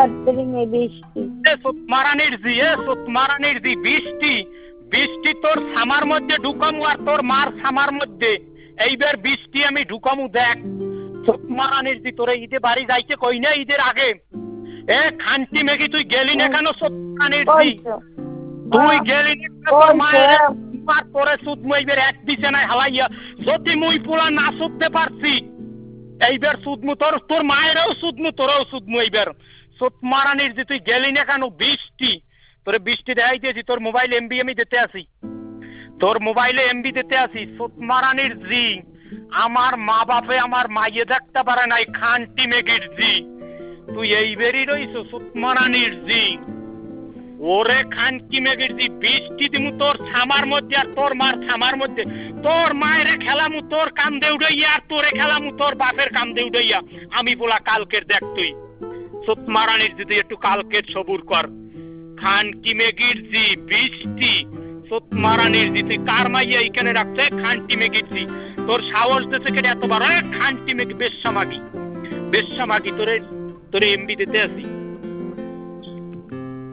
কাটতেরি মে বৃষ্টি মারানির জি বৃষ্টি বৃষ্টি তোর সামার মধ্যে ঢুকামু আর তোর মার সামার মধ্যে এইবার বৃষ্টি আমি ঢুকামু দেখ মারানির জি তোরে ঈদে বাড়ি যাইতে কই না ঈদের আগে এ খান্তি মেঘি তুই গেলি না কেন মারানির জি তুই গেলি না তোর মায়ের মার পরে সুদ মুইবের এক বিছানায় হালাইয়া যদি মুই পোলা না সুদতে পারছি এইবার সুদমু তোর মায়েরও সুদমু তোরও সুদমু এইবার সুদ মারানির যে তুই গেলি না কেন বৃষ্টি তোরে বৃষ্টি দেখাই দিয়েছি তোর মোবাইল এমবি আমি দিতে আসি তোর মোবাইলে এমবি দিতে আসি সুদ মারানির জি আমার মা বাপে আমার মাইয়ে দেখতে পারে নাই খান্তি মেঘির জি তুই এইবারই রইছ সুদ মারানির জি ওরে খান্তি মেঘির জি বৃষ্টি দিমু তোর ছামার মধ্যে আর তোর মার ছামার মধ্যে তোর মায়ের খেলামু তোর কান্দে উড়াইয়া আর তোরে খেলামু তোর বাপের কান্দে উড়াইয়া আমি বলা কালকের দেখ তুই সুত মারানির জি তুই একটু কালকের সবুর কর খান্তি মেঘির জি বৃষ্টি সুত মারানির জি তুই কার মাইয়া এখানে রাখছে খান্তি মেঘির জি তোর সাহস দিতে এত বড় খান্তি মেঘ বেশ সামাগি তোরে এমবি দিতে আসি